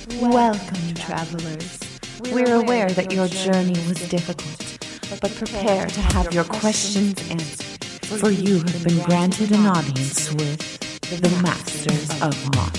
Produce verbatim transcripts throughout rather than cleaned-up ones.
Welcome, travelers. We're aware that your journey was difficult, but prepare to have your questions answered, for you have been granted an audience with the Masters of Modern.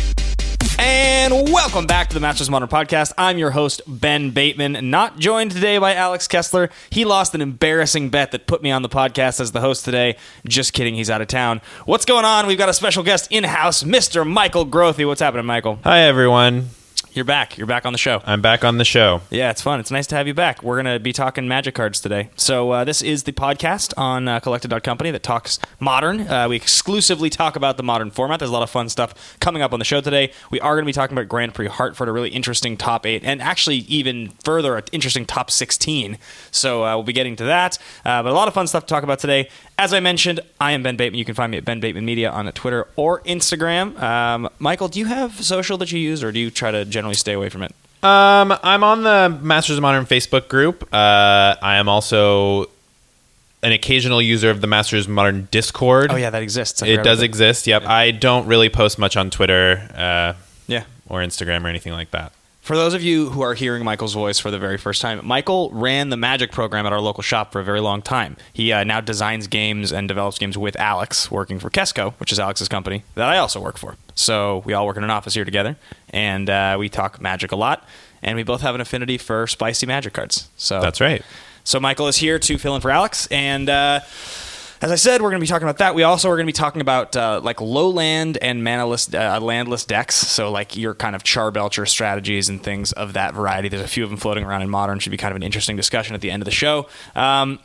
And welcome back to the Masters of Modern podcast. I'm your host, Ben Bateman, not joined today by Alex Kessler. He lost an embarrassing bet that put me on the podcast as the host today. Just kidding, he's out of town. What's going on? We've got a special guest in-house, Mister Michael Grothe. What's happening, Michael? Hi, everyone. You're back. You're back on the show. I'm back on the show. Yeah, it's fun. It's nice to have you back. We're going to be talking Magic cards today. So uh, this is the podcast on uh, Collected dot Company that talks Modern. Uh, we exclusively talk about the Modern format. There's a lot of fun stuff coming up on the show today. We are going to be talking about Grand Prix Hartford, a really interesting top eight, and actually even further, an interesting top sixteen. So uh, we'll be getting to that. Uh, but a lot of fun stuff to talk about today. As I mentioned, I am Ben Bateman. You can find me at Ben Bateman Media on Twitter or Instagram. Um, Michael, do you have social that you use, or do you try to generally stay away from it? Um, I'm on the Masters of Modern Facebook group. Uh, I am also an occasional user of the Masters of Modern Discord. Oh, yeah, that exists. I It forgot does about that. exist, yep. Yeah. I don't really post much on Twitter uh, Yeah. or Instagram or anything like that. For those of you who are hearing Michael's voice for the very first time, Michael ran the Magic program at our local shop for a very long time. He uh, now designs games and develops games with Alex, working for Kesco, which is Alex's company, that I also work for. So we all work in an office here together, and uh, we talk Magic a lot, and we both have an affinity for spicy Magic cards. So That's right. So Michael is here to fill in for Alex, and uh, as I said, we're going to be talking about that. We also are going to be talking about uh, like low land and manaless, uh, landless decks. So like your kind of Charbelcher strategies and things of that variety. There's a few of them floating around in Modern. Should be kind of an interesting discussion at the end of the show. Um,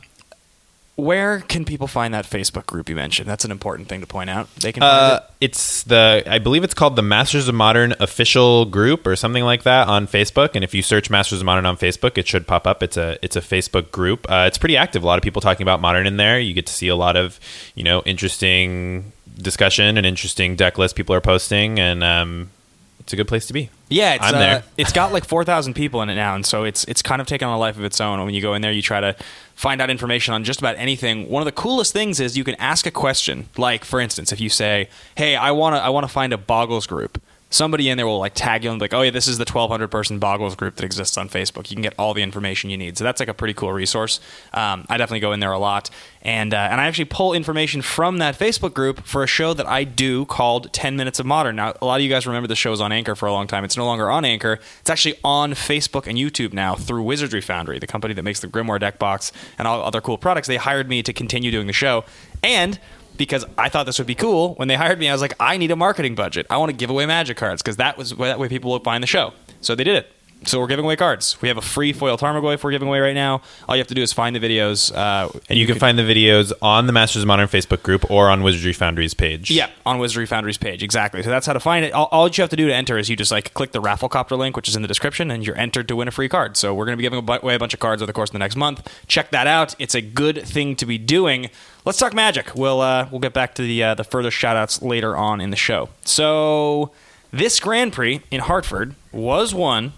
where can people find that Facebook group you mentioned? That's an important thing to point out. They can find Uh, it. it's the, I believe it's called the Masters of Modern official group or something like that on Facebook. And if you search Masters of Modern on Facebook, it should pop up. It's a, it's a Facebook group. Uh, it's pretty active. A lot of people talking about Modern in there. You get to see a lot of, you know, interesting discussion and interesting deck lists people are posting. And, um, it's a good place to be. Yeah, it's, I'm uh, there. it's got like four thousand people in it now, and so it's it's kind of taken on a life of its own. When you go in there, you try to find out information on just about anything. One of the coolest things is you can ask a question. Like, for instance, if you say, hey, I want to I want to find a Boggles group, somebody in there will like tag you and be like, oh yeah, this is the twelve hundred person Boggles group that exists on Facebook. You can get all the information you need. So that's like a pretty cool resource. Um, I definitely go in there a lot. And, uh, and I actually pull information from that Facebook group for a show that I do called ten minutes of Modern. Now, a lot of you guys remember the show was on Anchor for a long time. It's no longer on Anchor. It's actually on Facebook and YouTube now through Wizardry Foundry, the company that makes the Grimoire deck box and all other cool products. They hired me to continue doing the show. And because I thought this would be cool, when they hired me, I was like, I need a marketing budget. I want to give away Magic cards because that was that way people would find the show. So they did it. So we're giving away cards. We have a free foil Tarmogoyf we're giving away right now. All you have to do is find the videos. Uh, And you, can, can find the videos on the Masters of Modern Facebook group or on Wizardry Foundry's page. Yeah, on Wizardry Foundry's page, exactly. So that's how to find it. All, all you have to do to enter is you just like click the Rafflecopter link, which is in the description, and you're entered to win a free card. So we're going to be giving away a bunch of cards over the course of the next month. Check that out. It's a good thing to be doing. Let's talk Magic. We'll uh, we'll get back to the uh, the further shout-outs later on in the show. So this Grand Prix in Hartford was won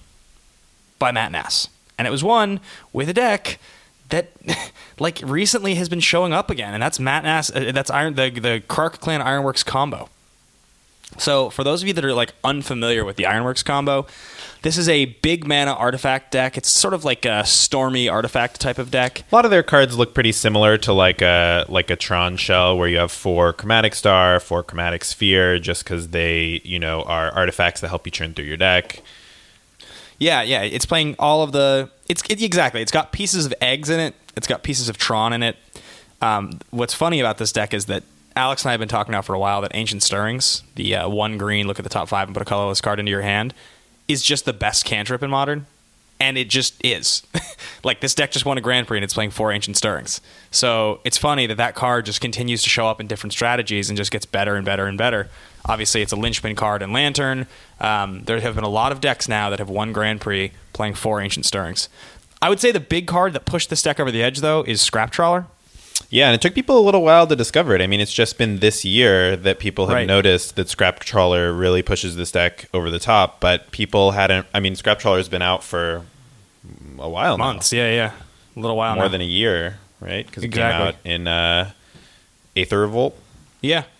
by Matt Nass, and it was won with a deck that like recently has been showing up again, and that's Matt Nass. Uh, that's Iron the the Krark Clan Ironworks combo. So for those of you that are like unfamiliar with the Ironworks combo, this is a big mana artifact deck. It's sort of like a Stormy artifact type of deck. A lot of their cards look pretty similar to like a like a Tron shell, where you have four Chromatic Star, four Chromatic Sphere, just because they, you know, are artifacts that help you churn through your deck. Yeah, yeah. It's playing all of the... It's it, exactly. It's got pieces of eggs in it. It's got pieces of Tron in it. Um, what's funny about this deck is that Alex and I have been talking now for a while that Ancient Stirrings, the uh, one green, look at the top five and put a colorless card into your hand, is just the best cantrip in Modern. And it just is. Like, this deck just won a Grand Prix and it's playing four Ancient Stirrings. So it's funny that that card just continues to show up in different strategies and just gets better and better and better. Obviously, it's a linchpin card in Lantern. Um, there have been a lot of decks now that have won Grand Prix playing four Ancient Stirrings. I would say the big card that pushed this deck over the edge, though, is Scrap Trawler. Yeah, and it took people a little while to discover it. I mean, it's just been this year that people have Right. noticed that Scrap Trawler really pushes this deck over the top, but people hadn't... I mean, Scrap Trawler's been out for a while now. Months, yeah, yeah. A little while More now. than a year, right? Because it Exactly. came out in uh, Aether Revolt. Yeah,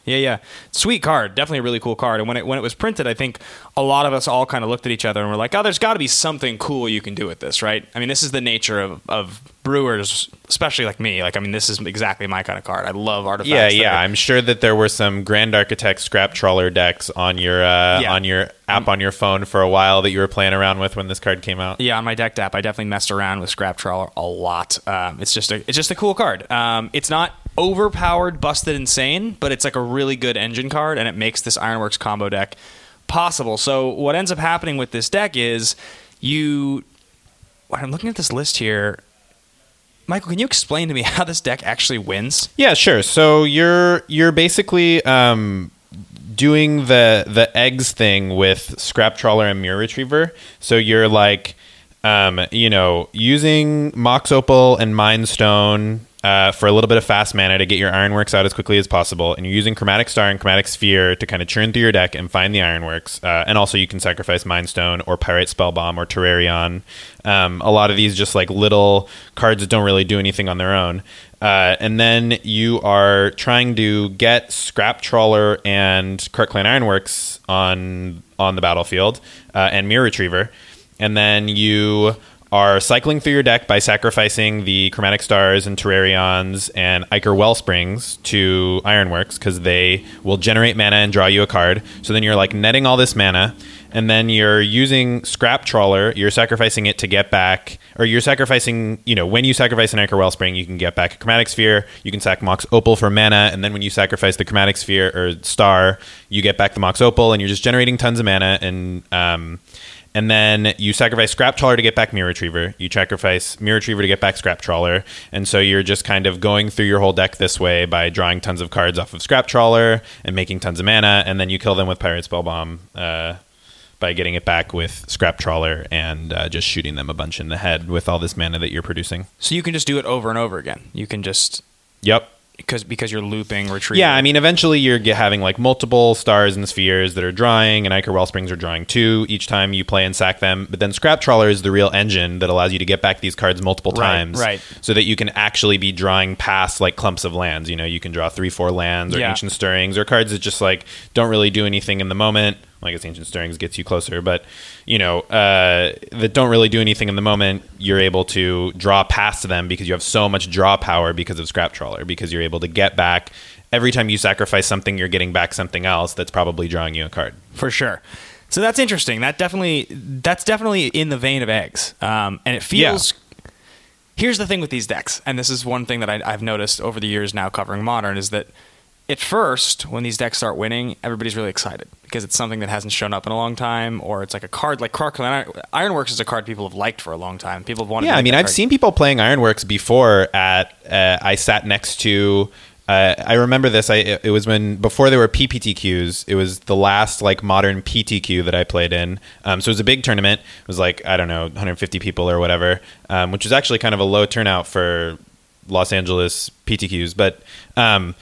Yeah, yeah. Sweet card. Definitely a really cool card. And when it when it was printed, I think a lot of us all kind of looked at each other and were like, oh, there's got to be something cool you can do with this, right? I mean, this is the nature of, of brewers, especially like me. Like, I mean, this is exactly my kind of card. I love artifacts. Yeah, yeah. Are, I'm sure that there were some Grand Architect Scrap Trawler decks on your uh, yeah. on your app on your phone for a while that you were playing around with when this card came out. Yeah, on my Decked app, I definitely messed around with Scrap Trawler a lot. Um, it's just a it's just a cool card. Um, it's not overpowered, busted, insane, but it's like a really good engine card, and it makes this Ironworks combo deck possible. So what ends up happening with this deck is you... When I'm looking at this list here, Michael, can you explain to me how this deck actually wins? Yeah, sure. So you're you're basically um, doing the the eggs thing with Scrap Trawler and Mirror Retriever. So you're like, um, you know, using Mox Opal and Mind Stone Uh, for a little bit of fast mana to get your Ironworks out as quickly as possible, and you're using Chromatic Star and Chromatic Sphere to kind of churn through your deck and find the Ironworks. Uh, and also you can sacrifice Mind Stone or Pyrite Spellbomb or Terrarion. Um, a lot of these just like little cards that don't really do anything on their own. Uh, and then you are trying to get Scrap Trawler and Kirkland Ironworks on on the battlefield uh, and Mirror Retriever. And then you are cycling through your deck by sacrificing the Chromatic Stars and Terrarions and Ichor Wellsprings to Ironworks because they will generate mana and draw you a card. So then you're like netting all this mana, and then you're using Scrap Trawler. You're sacrificing it to get back, or you're sacrificing, you know, when you sacrifice an Ichor Wellspring, you can get back a Chromatic Sphere. You can sack Mox Opal for mana, and then when you sacrifice the Chromatic Sphere or Star, you get back the Mox Opal, and you're just generating tons of mana. And um, And then you sacrifice Scrap Trawler to get back Mirror Retriever. You sacrifice Mirror Retriever to get back Scrap Trawler. And so you're just kind of going through your whole deck this way by drawing tons of cards off of Scrap Trawler and making tons of mana. And then you kill them with Pyrite Spellbomb uh, by getting it back with Scrap Trawler and uh, just shooting them a bunch in the head with all this mana that you're producing. So you can just do it over and over again. You can just... Yep. Because because you're looping retrieval. Yeah, I mean, eventually you're ge- having like multiple stars and spheres that are drawing, and Ichor Wellsprings are drawing too each time you play and sack them. But then Scrap Trawler is the real engine that allows you to get back these cards multiple Right, times, right. so that you can actually be drawing past like clumps of lands. You know, you can draw three, four lands, or Yeah. Ancient Stirrings, or cards that just like don't really do anything in the moment. Well, I guess Ancient Stirrings gets you closer, but you know, uh, that don't really do anything in the moment. You're able to draw past them because you have so much draw power because of Scrap Trawler, because you're able to get back every time you sacrifice something, you're getting back something else that's probably drawing you a card. For sure. So that's interesting. That definitely that's definitely in the vein of eggs. Um, and it feels Yeah. Here's the thing with these decks, and this is one thing that I, I've noticed over the years now covering Modern, is that at first, when these decks start winning, everybody's really excited because it's something that hasn't shown up in a long time, or it's like a card like Kirkland Ironworks is a card people have liked for a long time. People have wanted. Yeah, to I mean, I've card. seen people playing Ironworks before. At uh, I sat next to. Uh, I remember this. I it was when before there were P P T Qs. It was the last like modern P T Q that I played in. Um, so it was a big tournament. It was like I don't know, one hundred fifty people or whatever, um, which was actually kind of a low turnout for Los Angeles P T Qs, but. Um,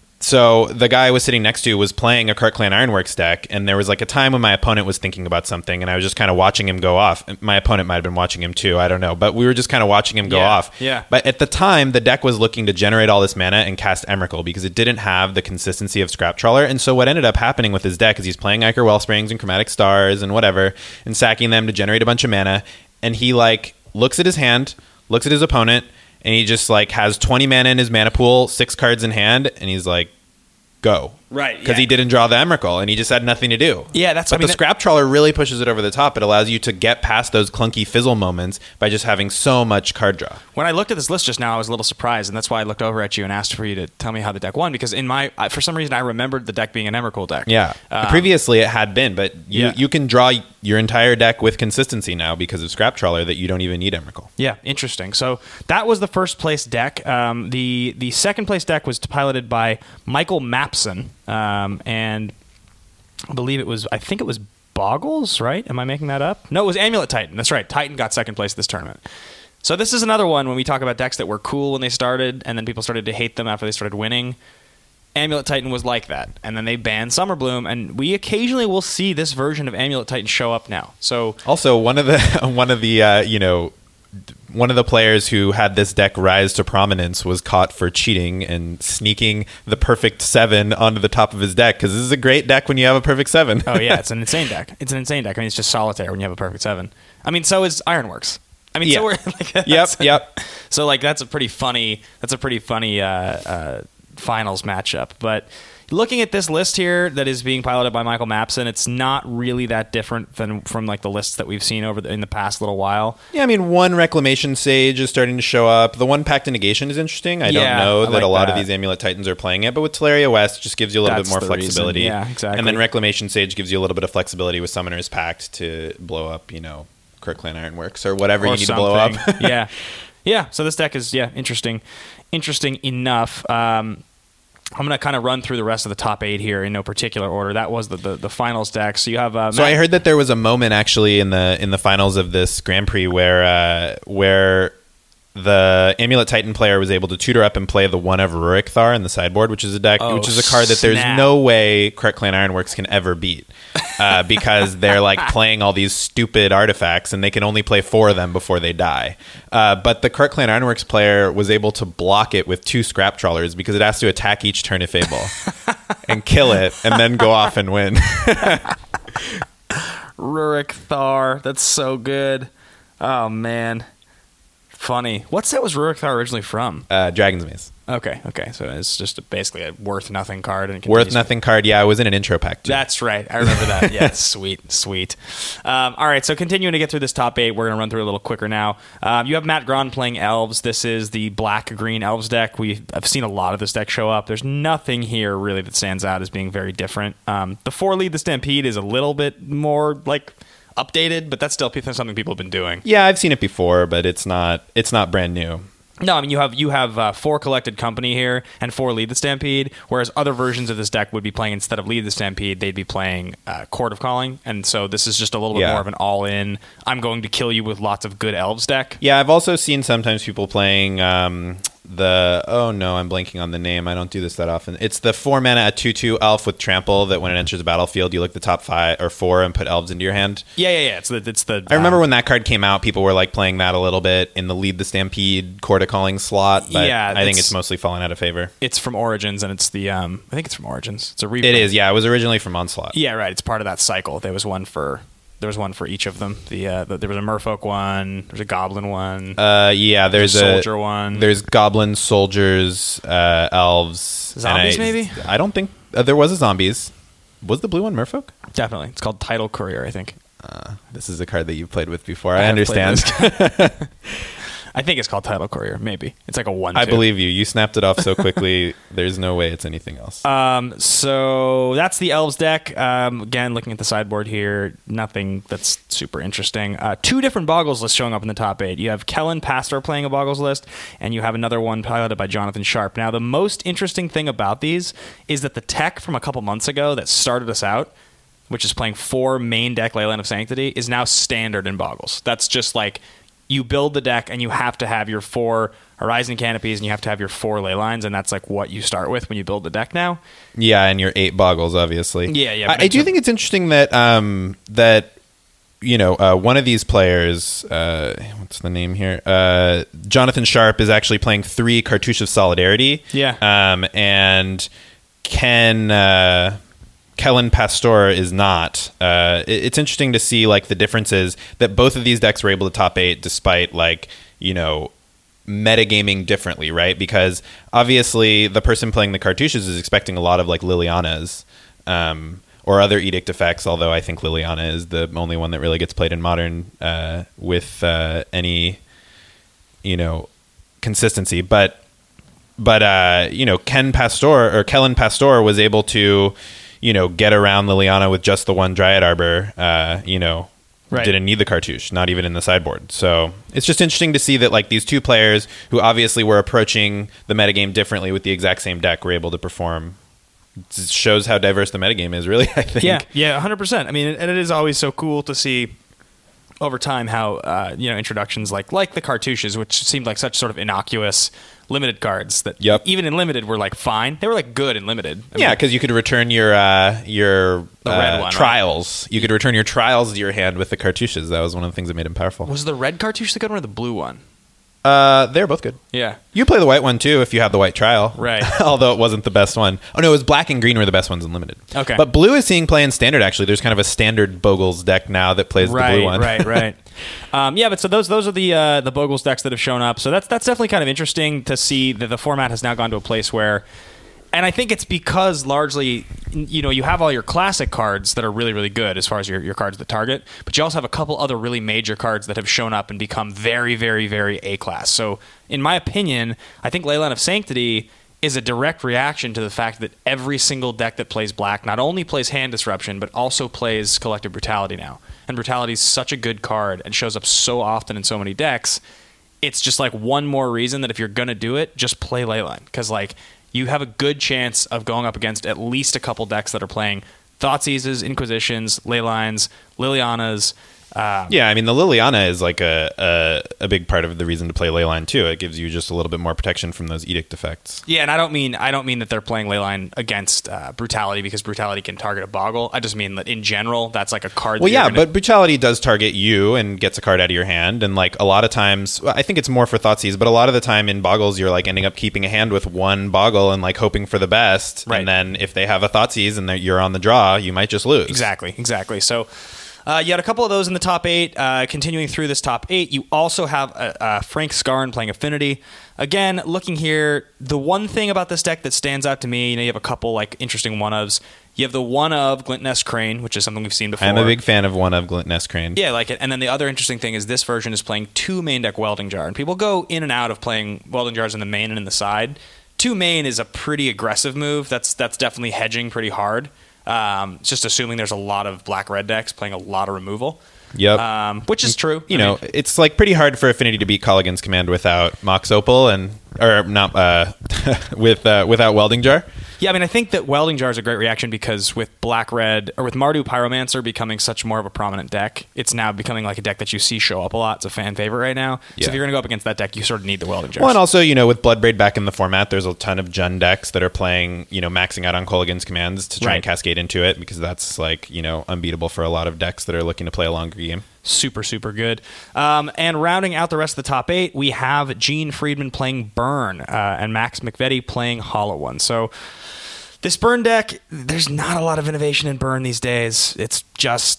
So the guy I was sitting next to was playing a Kirkland Ironworks deck, and there was like a time when my opponent was thinking about something, and I was just kind of watching him go off. My opponent might have been watching him too, I don't know, but we were just kind of watching him go Yeah, off. yeah. But at the time, the deck was looking to generate all this mana and cast Emrakul because it didn't have the consistency of Scrap Trawler. And so what ended up happening with his deck is he's playing Ichor Wellsprings and Chromatic Stars and whatever, and sacking them to generate a bunch of mana, and he like looks at his hand, looks at his opponent, and he just like has twenty mana in his mana pool, six cards in hand, and he's like, go. Right, Because yeah. he didn't draw the Emrakul, and he just had nothing to do. Yeah, that's- But I mean, the that- Scrap Trawler really pushes it over the top. It allows you to get past those clunky fizzle moments by just having so much card draw. When I looked at this list just now, I was a little surprised, and that's why I looked over at you and asked for you to tell me how the deck won. Because in my, I, for some reason, I remembered the deck being an Emrakul deck. Yeah. Um, Previously, it had been, but you, yeah. you can draw your entire deck with consistency now because of Scrap Trawler that you don't even need Emrakul. Yeah, interesting. So that was the first place deck. Um, the the second place deck was piloted by Michael Mapson, um, and I believe it was. I think it was Boggles, right? Am I making that up? No, it was Amulet Titan. That's right. Titan got second place this tournament. So this is another one when we talk about decks that were cool when they started, and then people started to hate them after they started winning. Amulet Titan was like that, and then they banned Summer Bloom, and we occasionally will see this version of Amulet Titan show up now. So Also, one of the one of the uh, you know one of the players who had this deck rise to prominence was caught for cheating and sneaking the perfect seven onto the top of his deck, because this is a great deck when you have a perfect seven. Oh yeah, it's an insane deck. It's an insane deck. I mean, it's just solitaire when you have a perfect seven. I mean, so is Ironworks. I mean, Yeah. so we're like, Yep, yep. So like that's a pretty funny. That's a pretty funny uh, uh, finals matchup. But looking at this list here that is being piloted by Michael Mapson, it's not really that different than from like the lists that we've seen over the, in the past little while. Yeah, I mean, one Reclamation Sage is starting to show up. The one Pact of Negation is interesting. I Yeah, don't know I that like a lot that. of these Amulet Titans are playing it, but with Teleria West, it just gives you a little That's bit more the flexibility. reason. Yeah, exactly. And then Reclamation Sage gives you a little bit of flexibility with Summoner's Pact to blow up, you know, Kirkland Ironworks or whatever Or you need to blow up. something. yeah, yeah. So this deck is yeah interesting, interesting enough. Um, I'm going to kind of run through the rest of the top eight here in no particular order. That was the the, the finals deck. So you have uh, So Matt- I heard that there was a moment actually in the in the finals of this Grand Prix where uh, where the Amulet Titan player was able to tutor up and play the one of Rurik Thar in the sideboard, which is a deck, Oh, which is a card that there's snap. no way Krut Clan Ironworks can ever beat, uh, because they're like playing all these stupid artifacts and they can only play four of them before they die. Uh, but the Krut Clan Ironworks player was able to block it with two Scrap Trawlers because it has to attack each turn if able and kill it and then go off and win. Rurik Thar. That's so good. Oh man, funny. What set was Rurik Thar originally from? Uh, Dragon's Maze. Okay, okay. So it's just basically a worth nothing card. And it Worth continues- nothing card. Yeah, I was in an intro pack too. That's right. I remember that. Yeah, sweet, sweet. Um, all right, so continuing to get through this top eight, we're going to run through a little quicker now. Um, you have Matt Gron playing Elves. This is the black-green Elves deck. We I've seen a lot of this deck show up. There's nothing here really that stands out as being very different. Um, the four lead, the Stampede, is a little bit more like updated, but that's still something people have been doing. Yeah, I've seen it before, but it's not it's not brand new. No, I mean you have you have uh, four collected company here and four lead the Stampede, whereas other versions of this deck would be playing instead of lead the Stampede, they'd be playing uh, Court of Calling, and so this is just a little bit Yeah. more of an all-in. I'm going to kill you with lots of good elves deck. Yeah, I've also seen sometimes people playing um, the oh no, I'm blanking on the name. I don't do this that often. It's the four mana a two two elf with trample that when it enters the battlefield, you look the top five or four and put elves into your hand. Yeah, yeah, yeah. It's the it's the. I remember um, when that card came out, people were like playing that a little bit in the lead the Stampede Court of Calling slot, but Yeah, I think it's- it's mostly fallen out of favor. it's from Origins, and it's the um. I think it's from Origins. It's a reprint. It is, yeah. It was originally from Onslaught. Yeah, right. It's part of that cycle. There was one for. There was one for each of them. The, uh, the there was a Merfolk one. There's a Goblin one. Uh, yeah, there's There's a a soldier one. There's goblins, soldiers, uh, elves, and Zombies, I- maybe? I don't think uh, there was a zombies. Was the blue one Merfolk? Definitely, it's called Title Courier. I think. Uh, this is a card that you've played with before. I, have played understand. this. I think it's called Title Courier. Maybe it's like a one. I two. believe you. You snapped it off so quickly. There's no way it's anything else. Um, so that's the Elves deck. Um, again, looking at the sideboard here, nothing that's super interesting. Uh, two different Boggles lists showing up in the top eight. You have Kellen Pastor playing a Boggles list, and you have another one piloted by Jonathan Sharp. Now, the most interesting thing about these is that the tech from a couple months ago that started us out, which is playing four main deck Leyland of Sanctity, is now standard in Boggles. That's just like you build the deck and you have to have your four Horizon Canopies and you have to have your four ley lines, and that's like what you start with when you build the deck now. Yeah, and your eight boggles, obviously. Yeah, yeah, I, but I do it's a- think it's interesting that um, that you know uh, one of these players, uh, what's the name here? Uh, Jonathan Sharp is actually playing three Cartouche of Solidarity. Yeah. um, and Ken. Uh, Kellen Pastor is not. Uh, it- it's interesting to see like the differences that both of these decks were able to top eight despite like you know metagaming differently, right? Because obviously the person playing the cartouches is expecting a lot of like Liliana's um, or other edict effects. Although I think Liliana is the only one that really gets played in modern uh, with uh, any you know consistency, but. But uh, you know, Ken Pastor or Kellen Pastor was able to, you know, get around Liliana with just the one Dryad Arbor. Uh, you know, Right. didn't need the cartouche, not even in the sideboard. So it's just interesting to see that like these two players who obviously were approaching the metagame differently with the exact same deck were able to perform. It shows how diverse the metagame is, really. I think. Yeah, yeah, one hundred percent. I mean, and it is always so cool to see over time how uh, you know introductions like like the cartouches, which seemed like such sort of innocuous limited cards that Yep. even in limited were like fine. They were like good in limited. I Yeah, mean, because you could return your uh, your The uh, red one, right? trials. You could return your trials to your hand with the cartouches. That was one of the things that made them powerful. was the red cartouche the good one or the blue one? Uh, they're both good. Yeah. You play the white one too if you have the white trial. Right. Although it wasn't the best one. Oh no, it was black and green were the best ones in limited. Okay. But blue is seeing play in standard actually. There's kind of a standard Bogles deck now that plays right, the blue one. right, right. Um, yeah, but so those those are the uh, the Bogles decks that have shown up. So that's that's definitely kind of interesting to see that the format has now gone to a place where, and I think it's because largely, you know, you have all your classic cards that are really, really good as far as your, your cards that target, but you also have a couple other really major cards that have shown up and become very, very, very A-class. So in my opinion, I think Leyline of Sanctity is a direct reaction to the fact that every single deck that plays black not only plays Hand Disruption, but also plays Collective Brutality now. And Brutality is such a good card and shows up so often in so many decks. It's just like one more reason that if you're going to do it, just play Leyline. Because like you have a good chance of going up against at least a couple decks that are playing Thoughtseizes, Inquisitions, Leylines, Lilianas. Um, Yeah, I mean the Liliana is like a, a a big part of the reason to play Leyline too. It gives you just a little bit more protection from those edict effects. Yeah, and I don't mean I don't mean that they're playing Leyline against uh, Brutality because Brutality can target a Boggle. I just mean that in general, that's like a card. Well, that you're yeah, gonna- but Brutality does target you and gets a card out of your hand, and like a lot of times, well, I think it's more for Thoughtseize, but a lot of the time in Boggles, you're like ending up keeping a hand with one Boggle and like hoping for the best, Right. and then if they have a Thoughtseize and they're- you're on the draw, you might just lose. Exactly, exactly. So uh, you had a couple of those in the top eight. Uh, continuing through this top eight, you also have uh, uh, Frank Scarn playing Affinity. Again, looking here, the one thing about this deck that stands out to me, you know, you have a couple like interesting one-ofs. You have the one of Glint-Nest Crane, which is something we've seen before. I'm a big fan of one of Glint-Nest Crane. Yeah, I like it. And then the other interesting thing is this version is playing two main deck Welding Jar. And people go in and out of playing Welding Jars in the main and in the side. Two main is a pretty aggressive move. That's that's definitely hedging pretty hard. Um, it's just assuming there's a lot of black-red decks playing a lot of removal. Yep. Um, which is true. You I know, mean, it's like pretty hard for Affinity to beat Colligan's Command without Mox Opal and or not uh, with uh, without Welding Jar. yeah, I mean, I think that Welding Jar is a great reaction because with Black Red or with Mardu Pyromancer becoming such more of a prominent deck, it's now becoming like a deck that you see show up a lot. It's a fan favorite right now. Yeah. So if you're going to go up against that deck, you sort of need the Welding Jar. Well, and also, you know, with Bloodbraid back in the format, there's a ton of Jund decks that are playing, you know, maxing out on Colligan's Commands to try Right. and cascade into it because that's like, you know, unbeatable for a lot of decks that are looking to play a longer game. Super, super good. Um, and rounding out the rest of the top eight, we have Gene Friedman playing Burn uh, and Max McVetti playing Hollow One. So this Burn deck, there's not a lot of innovation in Burn these days. It's just,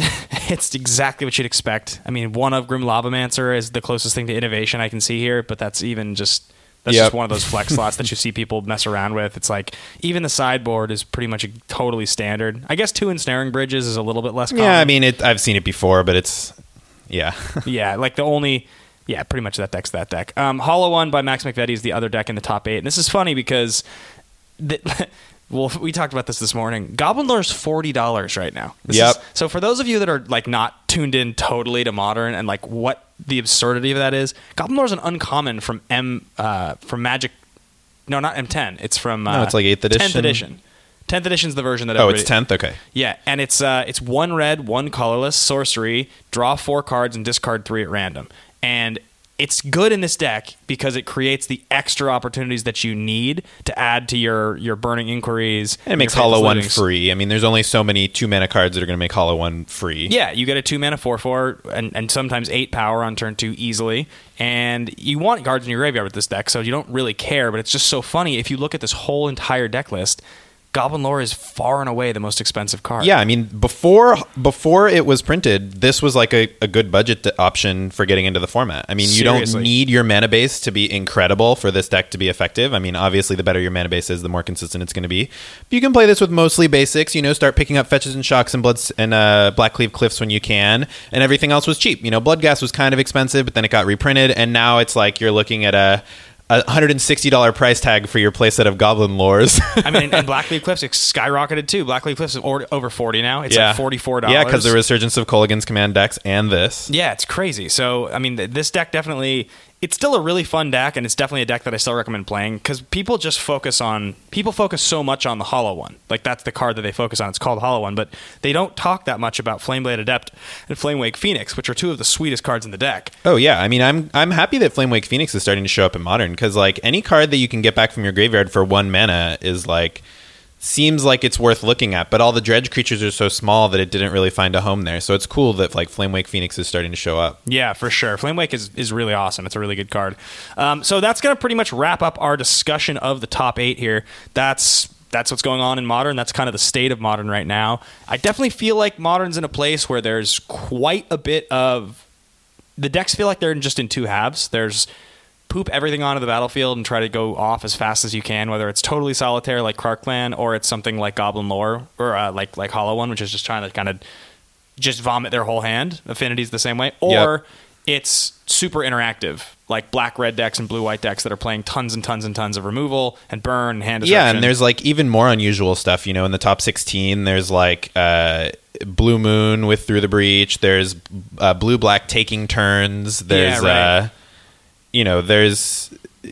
it's exactly what you'd expect. I mean, one of Grim Lavamancer is the closest thing to innovation I can see here, but that's even just... That's Yep. just one of those flex slots that you see people mess around with. It's like even the sideboard is pretty much a, totally standard. I guess two ensnaring bridges is a little bit less common. Yeah, I mean, it. I've seen it before, but it's, yeah. Yeah, like the only, yeah, pretty much that deck's that deck. Um, Hollow One by Max McVetti is the other deck in the top eight. And this is funny because, the, well, we talked about this this morning. Goblin Lore is forty dollars right now. This Yep. is- so for those of you that are like not tuned in totally to Modern and like what the absurdity of that is, Goblin Lore is an uncommon from M, uh, from Magic. No, not M ten. It's from uh, No, it's like eighth edition. tenth edition. tenth edition is the version that Oh, everybody, it's tenth? Okay. yeah, and it's uh, it's one red, one colorless, sorcery, draw four cards and discard three at random. And it's good in this deck because it creates the extra opportunities that you need to add to your, your Burning Inquiries. And it makes your Faithless Hollow One Lootings. free. I mean, there's only so many two mana cards that are going to make Hollow One free. Yeah, you get a two mana four four and, and sometimes eight power on turn two easily. And you want cards in your graveyard with this deck, so you don't really care. But it's just so funny. If you look at this whole entire deck list, Goblin Lore is far and away the most expensive card. Yeah, I mean, before before it was printed, this was like a, a good budget option for getting into the format. I mean, you Seriously. don't need your mana base to be incredible for this deck to be effective. I mean, obviously, the better your mana base is, the more consistent it's going to be. But you can play this with mostly basics. You know, start picking up fetches and shocks and bloods and uh, Blackcleave Cliffs when you can, and everything else was cheap. You know, Bloodghast was kind of expensive, but then it got reprinted, and now it's like you're looking at a a one hundred sixty dollars price tag for your playset of Goblin Lores. I mean, and, and Blackcleave Cliffs it's skyrocketed too. Blackcleave Cliffs is or- over forty now. It's yeah. like forty-four dollars. Yeah, because the resurgence of Colligan's Command decks and this. Yeah, it's crazy. So, I mean, th- this deck definitely it's still a really fun deck, and it's definitely a deck that I still recommend playing because people just focus on people focus so much on the Hollow One. Like that's the card that they focus on. It's called Hollow One, but they don't talk that much about Flameblade Adept and Flamewake Phoenix, which are two of the sweetest cards in the deck. Oh yeah, I mean, I'm I'm happy that Flamewake Phoenix is starting to show up in Modern because like any card that you can get back from your graveyard for one mana is like seems like it's worth looking at, but all the dredge creatures are so small that it didn't really find a home there. So it's cool that like Flamewake Phoenix is starting to show up. Yeah, for sure. Flamewake is, is really awesome. It's a really good card. Um, so that's going to pretty much wrap up our discussion of the top eight here. That's that's what's going on in Modern. That's kind of the state of Modern right now. I definitely feel like Modern's in a place where there's quite a bit of... The decks feel like they're just in two halves. There's poop everything onto the battlefield and try to go off as fast as you can, whether it's totally solitaire like Krark-Clan or it's something like Goblin Lore or uh, like like Hollow One, which is just trying to kind of just vomit their whole hand. Affinity's the same way. Or yep. It's super interactive, like black-red decks and blue-white decks that are playing tons and tons and tons of removal and burn and hand disruption. Yeah, and there's like even more unusual stuff. You know, in the top sixteen, there's like uh, Blue Moon with Through the Breach. There's uh, blue-black taking turns. There's... Yeah, right. uh, you know, there's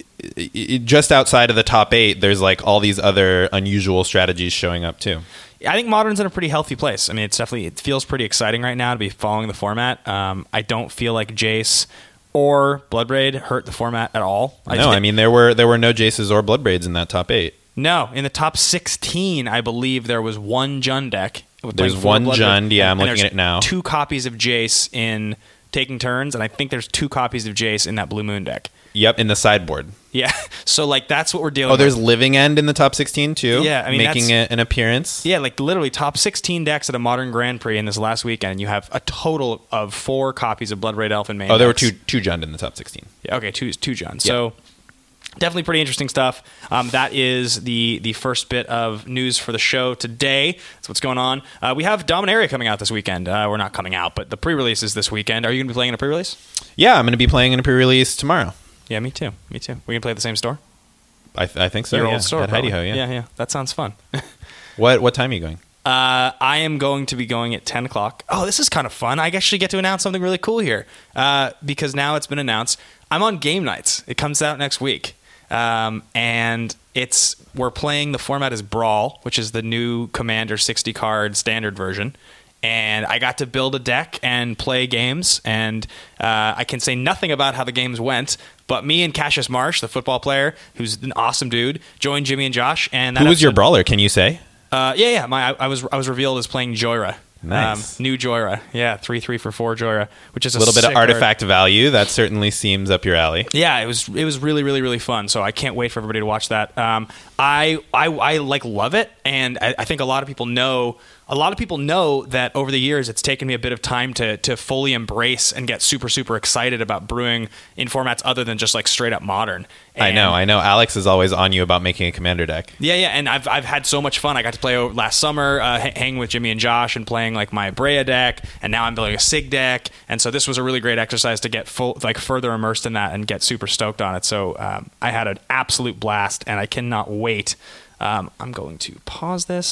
just outside of the top eight, there's like all these other unusual strategies showing up too. I think Modern's in a pretty healthy place. I mean, it's definitely, it feels pretty exciting right now to be following the format. Um, I don't feel like Jace or Bloodbraid hurt the format at all. I no, just, I mean, there were there were no Jaces or Bloodbraids in that top eight. No, in the top sixteen, I believe there was one Jund deck. There's one Jund, yeah, I'm looking at it now. Two copies of Jace in Taking Turns, and I think there's two copies of Jace in that Blue Moon deck. Yep, in the sideboard. Yeah, so like that's what we're dealing with. Oh, there's with. Living End in the top sixteen too? Yeah, I mean, making a, an appearance. Yeah, like literally top sixteen decks at a Modern Grand Prix in this last weekend, and you have a total of four copies of Bloodbraid Elf and main Oh, there decks. were two two Jund in the top sixteen. Yeah, okay, two two Jund. Yep. So definitely pretty interesting stuff. Um, that is the the first bit of news for the show today. That's what's going on. Uh, we have Dominaria coming out this weekend. Uh, we're not coming out, but the pre-release is this weekend. Are you going to be playing in a pre-release? Yeah, I'm going to be playing in a pre-release tomorrow. Yeah, me too. Me too. We're going to play at the same store? I, th- I think so. Your yeah. old store, at Heidi Ho, probably. yeah. Yeah, yeah. That sounds fun. What what time are you going? Uh, I am going to be going at ten o'clock. Oh, this is kind of fun. I actually get to announce something really cool here uh, because now it's been announced. I'm on Game Nights. It comes out next week. Um, and it's we're playing, the format is Brawl, which is the new Commander sixty card standard version. And I got to build a deck and play games, and uh, I can say nothing about how the games went, but me and Cassius Marsh, the football player, who's an awesome dude, joined Jimmy and Josh. And that Who was episode, your brawler, can you say? Uh, yeah, yeah. My, I, I was I was revealed as playing Joyra. Nice. Um, new Joyra. Yeah, three three for four Joyra, which is a little bit of sick artifact card. value. That certainly seems up your alley. Yeah, it was it was really really really fun. So I can't wait for everybody to watch that. Um, I, I I like love it, and I, I think a lot of people know. A lot of people know that over the years, it's taken me a bit of time to to fully embrace and get super super excited about brewing in formats other than just like straight up Modern. And I know, I know. Alex is always on you about making a commander deck. Yeah, yeah, and I've I've had so much fun. I got to play last summer, uh, hanging with Jimmy and Josh, and playing like my Brea deck, and now I'm building a Sig deck, and so this was a really great exercise to get full like further immersed in that and get super stoked on it. So um, I had an absolute blast, and I cannot wait. Um, I'm going to pause this.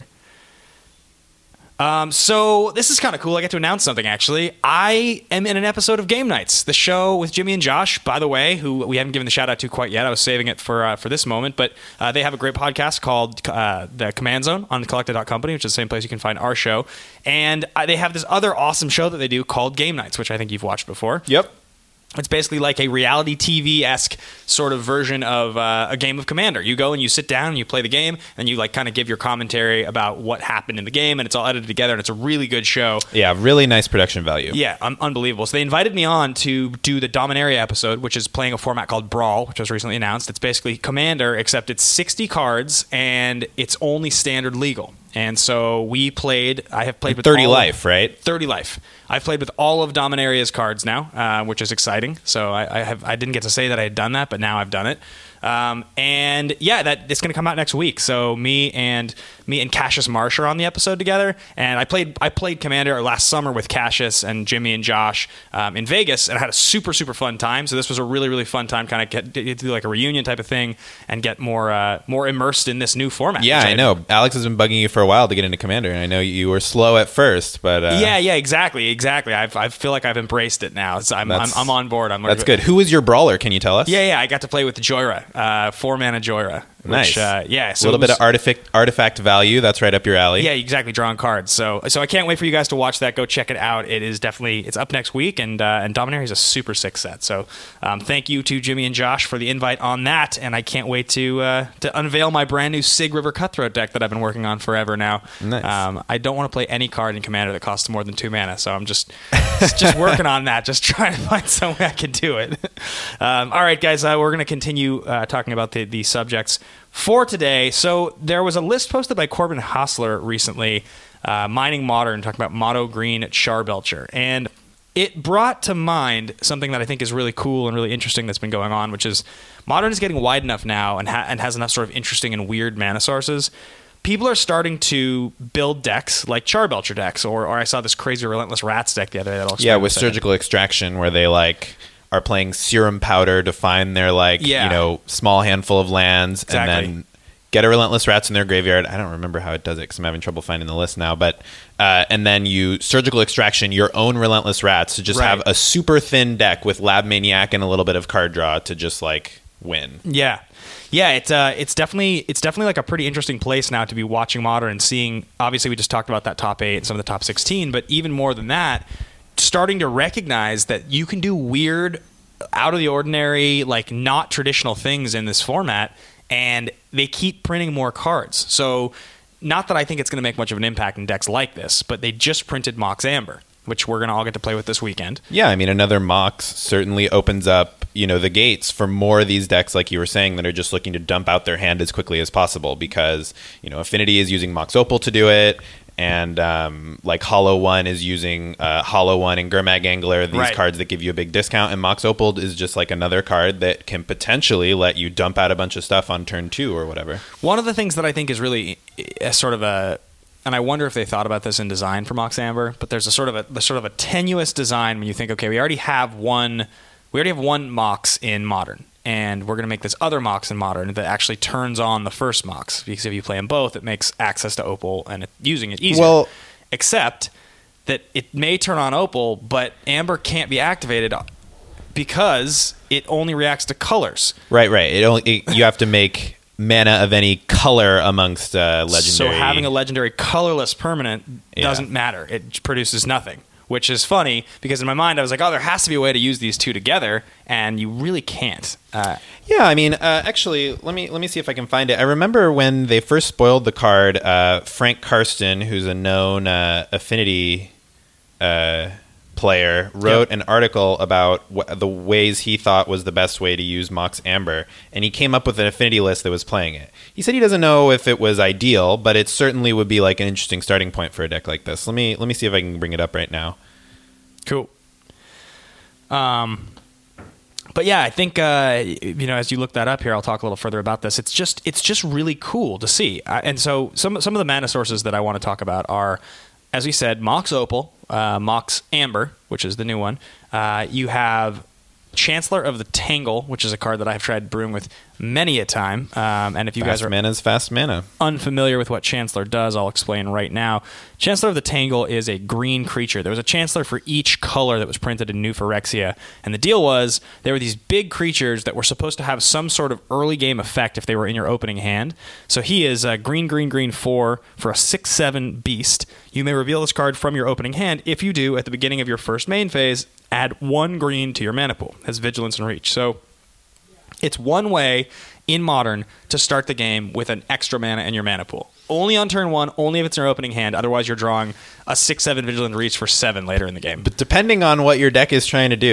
Um, so this is kind of cool. I get to announce something, actually. I am in an episode of Game Nights, the show with Jimmy and Josh, by the way, who we haven't given the shout out to quite yet. I was saving it for uh, for this moment, but uh, they have a great podcast called uh, The Command Zone on collected dot company, which is the same place you can find our show. And uh, they have this other awesome show that they do called Game Nights, which I think you've watched before. Yep. It's basically like a reality T V-esque sort of version of uh, a game of Commander. You go and you sit down and you play the game, and you like kind of give your commentary about what happened in the game, and it's all edited together, and it's a really good show. Yeah, really nice production value. Yeah, un- unbelievable. So they invited me on to do the Dominaria episode, which is playing a format called Brawl, which was recently announced. It's basically Commander, except it's sixty cards, and it's only standard legal. And so we played, I have played with thirty all, life, right? thirty life. I've played with all of Dominaria's cards now, uh, which is exciting. So I, I have I didn't get to say that I had done that, but now I've done it. Um, and yeah, that it's going to come out next week. So me and me and Cassius Marsh are on the episode together. And I played I played Commander last summer with Cassius and Jimmy and Josh um, in Vegas, and I had a super super fun time. So this was a really really fun time, kind of get, get do like a reunion type of thing and get more uh, more immersed in this new format. Yeah, I, I know. Alex has been bugging you for a while to get into Commander, and I know you were slow at first, but uh, yeah, yeah, exactly, exactly. I've, I feel like I've embraced it now. It's, I'm, I'm I'm on board. I'm that's good. Who was your brawler? Can you tell us? Yeah, yeah. I got to play with Joyra, uh, four mana Joyra. Nice. Which, uh, yeah, so a little was, bit of artifact artifact value. That's right up your alley. Yeah, exactly. Drawing cards. So, so I can't wait for you guys to watch that. Go check it out. It is definitely it's up next week, and uh, and Dominaria is a super sick set. So, um, thank you to Jimmy and Josh for the invite on that, and I can't wait to uh, to unveil my brand new Sig River Cutthroat deck that I've been working on forever now. Nice. Um, I don't want to play any card in Commander that costs more than two mana, so I'm just just, just working on that, just trying to find some way I can do it. Um, all right, guys, uh, we're going to continue uh, talking about the the subjects for today. So there was a list posted by Corbin Hassler recently, uh, Mining Modern, talking about Mono Green Charbelcher. And it brought to mind something that I think is really cool and really interesting that's been going on, which is Modern is getting wide enough now and, ha- and has enough sort of interesting and weird mana sources. People are starting to build decks like Charbelcher decks, or, or I saw this crazy Relentless Rats deck the other day. That I'll yeah, with Surgical Extraction, where they like... are playing Serum Powder to find their like yeah. you know small handful of lands exactly. and then get a Relentless Rats in their graveyard. I don't remember how it does it because I'm having trouble finding the list now. But uh, and then you Surgical Extraction your own Relentless Rats to just right. have a super thin deck with Lab Maniac and a little bit of card draw to just like win. Yeah, yeah. It's uh, it's definitely it's definitely like a pretty interesting place now to be watching Modern and seeing. Obviously, we just talked about that top eight and some of the top sixteen, but even more than that, starting to recognize that you can do weird, out of the ordinary, like not traditional things in this format, and they keep printing more cards. So not that I think it's going to make much of an impact in decks like this, but they just printed Mox Amber, which we're going to all get to play with this weekend. Yeah, I mean, another Mox certainly opens up, you know, the gates for more of these decks, like you were saying, that are just looking to dump out their hand as quickly as possible because, you know, Affinity is using Mox Opal to do it. And um, like Hollow One is using uh, Hollow One and Gurmag Angler, these right. cards that give you a big discount. And Mox Opal is just like another card that can potentially let you dump out a bunch of stuff on turn two or whatever. One of the things that I think is really a sort of a, and I wonder if they thought about this in design for Mox Amber, but there's a sort of a, there's sort of a tenuous design when you think, okay, we already have one, we already have one Mox in Modern. And we're going to make this other Mox in Modern that actually turns on the first Mox. Because if you play them both, it makes access to Opal and it, using it easier. Well, except that it may turn on Opal, but Amber can't be activated because it only reacts to colors. Right, right. It only it, you have to make mana of any color amongst uh, legendary. So having a legendary colorless permanent Yeah. doesn't matter. It produces nothing. Which is funny because in my mind I was like, oh, there has to be a way to use these two together, and you really can't. Uh, yeah, I mean, uh, actually, let me let me see if I can find it. I remember when they first spoiled the card. Uh, Frank Karsten, who's a known uh, Affinity uh, player, wrote Yep. an article about wh- the ways he thought was the best way to use Mox Amber, and he came up with an Affinity list that was playing it. He said he doesn't know if it was ideal, but it certainly would be like an interesting starting point for a deck like this. Let me let me see if I can bring it up right now. Cool. Um, but yeah, I think uh, you know, as you look that up here, I'll talk a little further about this. It's just it's just really cool to see. Uh, and so some some of the mana sources that I want to talk about are, as we said, Mox Opal, uh, Mox Amber, which is the new one. Uh, you have Chancellor of the Tangle, which is a card that I've tried brewing with many a time. Um, and if you Fast guys are mana's fast mana. unfamiliar with what Chancellor does, I'll explain right now. Chancellor of the Tangle is a green creature. There was a Chancellor for each color that was printed in New Phyrexia. And the deal was there were these big creatures that were supposed to have some sort of early game effect if they were in your opening hand. So he is a green, green, green four for a six seven beast. You may reveal this card from your opening hand. If you do, at the beginning of your first main phase, add one green to your mana pool. Has Vigilance and Reach. So it's one way in Modern to start the game with an extra mana in your mana pool. Only on turn one, only if it's in your opening hand. Otherwise, you're drawing a six seven Vigilant Reach for seven later in the game. But depending on what your deck is trying to do,